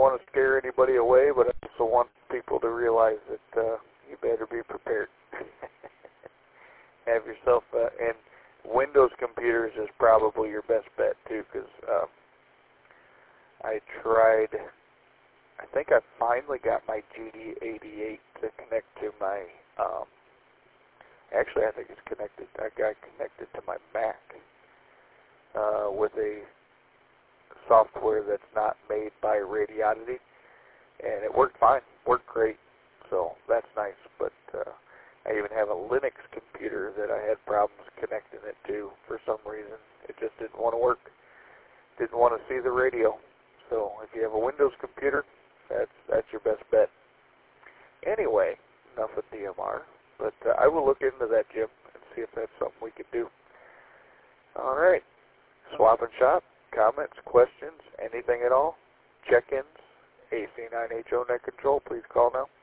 want to scare anybody away, but I also want people to realize that you better be prepared. Have yourself, and Windows computers is probably your best bet too, because I think I finally got my GD88 to connect to my, actually I think it's connected, I got connected to my Mac with a software that's not made by Radioddity, and it worked fine, worked great, so that's nice. But I even have a Linux computer that I had problems connecting it to for some reason. It just didn't want to work, didn't want to see the radio. So if you have a Windows computer, that's your best bet. Anyway, enough of DMR, but I will look into that, Jim, and see if that's something we could do. All right, swap and shop. Comments, questions, anything at all, check-ins, AC9HO Net Control, please call now.